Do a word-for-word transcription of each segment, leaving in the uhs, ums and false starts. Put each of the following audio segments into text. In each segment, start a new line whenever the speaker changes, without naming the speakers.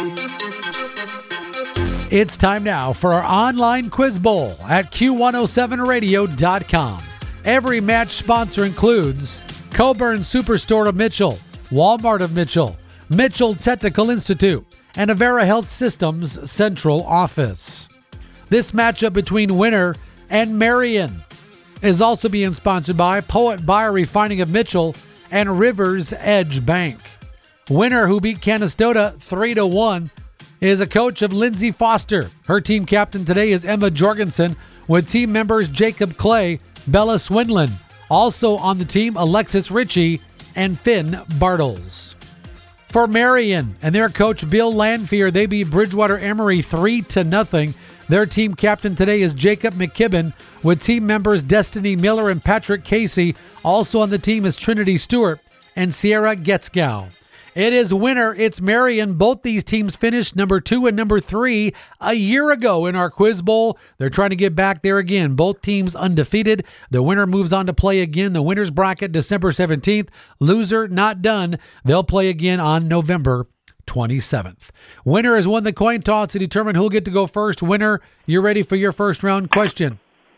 It's time now for our online quiz bowl at Q one oh seven radio dot com. Every match sponsor includes Coburn Superstore of Mitchell, Walmart of Mitchell, Mitchell Technical Institute, and Avera Health Systems Central Office. This matchup between Winner and Marion is also being sponsored by Poet Biorefining of Mitchell and Rivers Edge Bank. Winner, who beat Canastota three to one, is a coach of Lindsay Foster. Her team captain today is Emma Jorgensen, with team members Jacob Clay, Bella Swinland. Also on the team, Alexis Ritchie and Finn Bartles. For Marion and their coach Bill Lanphier, they beat Bridgewater Emory three to nothing. Their team captain today is Jacob McKibben, with team members Destiny Miller and Patrick Casey. Also on the team is Trinity Stewart and Sierra Getzgow. It is Winner, it's Marion. Both these teams finished number two and number three a year ago in our quiz bowl. They're trying to get back there again. Both teams undefeated. The winner moves on to play again. The winner's bracket December seventeenth. Loser not done. They'll play again on November twenty-seventh. Winner has won the coin toss to determine who'll get to go first. Winner, you're ready for your first round question?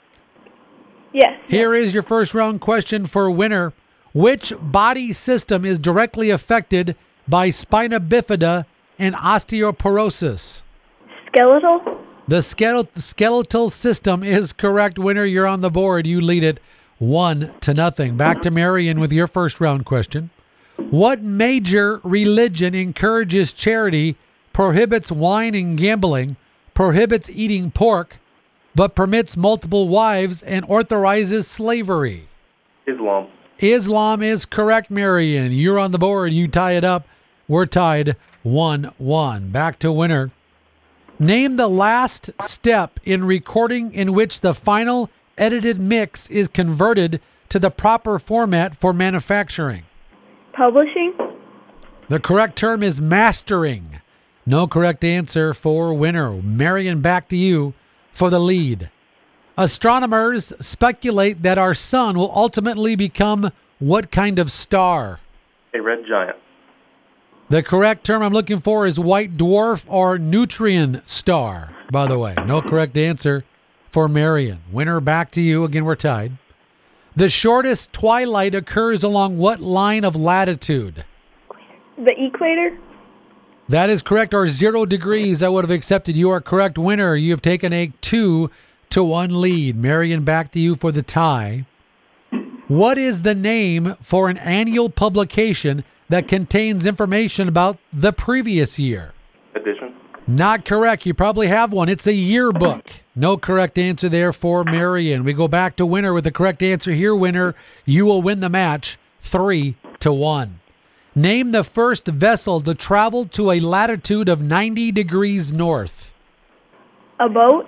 Yes.
Here is your first round question for Winner. Which body system is directly affected by spina bifida and osteoporosis?
Skeletal?
The skeletal skeletal system is correct. Winner, you're on the board. You lead it one to nothing. Back to Marion with your first round question. What major religion encourages charity, prohibits wine and gambling, prohibits eating pork, but permits multiple wives and authorizes slavery?
Islam.
Islam is correct, Marion. You're on the board. You tie it up. We're tied one one. Back to Winner. Name the last step in recording in which the final edited mix is converted to the proper format for manufacturing.
Publishing?
The correct term is mastering. No correct answer for Winner. Marion, back to you for the lead. Astronomers speculate that our sun will ultimately become what kind of star?
A red giant.
The correct term I'm looking for is white dwarf or neutron star, by the way. No correct answer for Marion. Winner, back to you. Again, we're tied. The shortest twilight occurs along what line of latitude?
The equator?
That is correct, or zero degrees. I would have accepted. You are correct. Winner, you have taken a two to one lead. Marion, back to you for the tie. What is the name for an annual publication that contains information about the previous year?
Edition.
Not correct. You probably have one. It's a yearbook. No correct answer there for Marion. We go back to Winner with the correct answer here. Winner, you will win the match three to one. Name the first vessel to travel to a latitude of ninety degrees north.
A boat?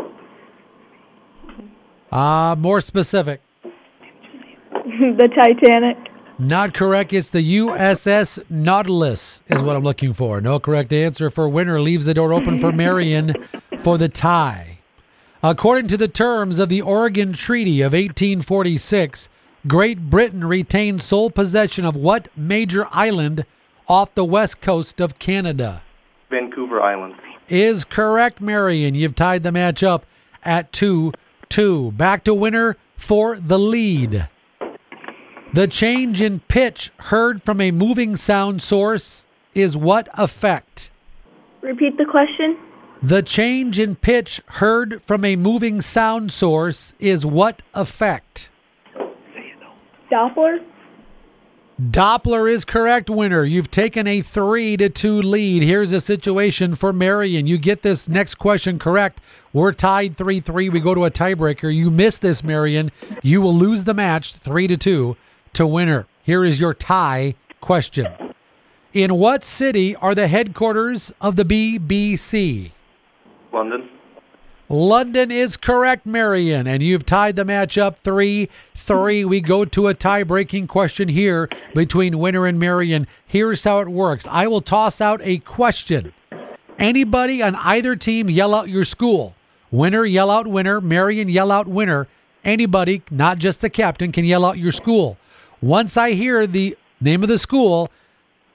Uh, more specific.
The Titanic?
Not correct. It's the U S S Nautilus is what I'm looking for. No correct answer for Winner. Leaves the door open for Marion for the tie. According to the terms of the Oregon Treaty of eighteen forty-six, Great Britain retained sole possession of what major island off the west coast of Canada?
Vancouver Island.
Is correct, Marion. You've tied the match up at two two. Back to Winner for the lead. The change in pitch heard from a moving sound source is what effect?
Repeat the question.
The change in pitch heard from a moving sound source is what effect?
Doppler?
Doppler is correct, Winner. You've taken a three to two lead. Here's a situation for Marion. You get this next question correct. We're tied three three. We go to a tiebreaker. You miss this, Marion. You will lose the match three to two to Winner. Here is your tie question. In what city are the headquarters of the B B C?
London.
London is correct, Marion, and you've tied the match up three three. We go to a tie-breaking question here between Winner and Marion. Here's how it works. I will toss out a question. Anybody on either team yell out your school. Winner, yell out Winner. Marion, yell out Winner. Anybody, not just the captain, can yell out your school. Once I hear the name of the school,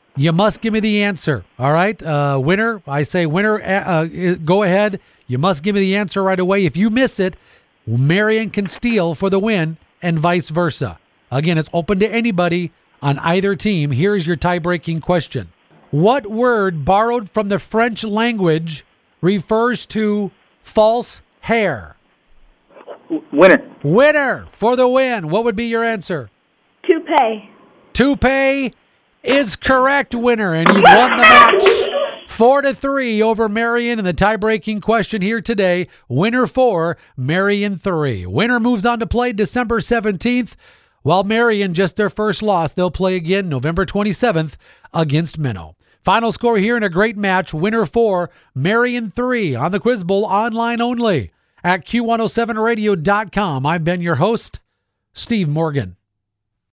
You must give me the answer. All right, uh, winner. I say winner. Uh, go ahead. You must give me the answer right away. If you miss it, Marion can steal for the win, and vice versa. Again, it's open to anybody on either team. Here's your tie-breaking question: what word borrowed from the French language refers to false hair?
Winner.
Winner for the win. What would be your answer?
Toupee.
Toupee is correct, winner, and you won the match four to three over Marion in the tie-breaking question here today. Winner four, Marion three. Winner moves on to play December seventeenth, while Marion just their first loss. They'll play again November twenty-seventh against Minnow. Final score here in a great match: winner four, Marion three on the Quiz Bowl, online only at Q one oh seven radio dot com. I've been your host, Steve Morgan.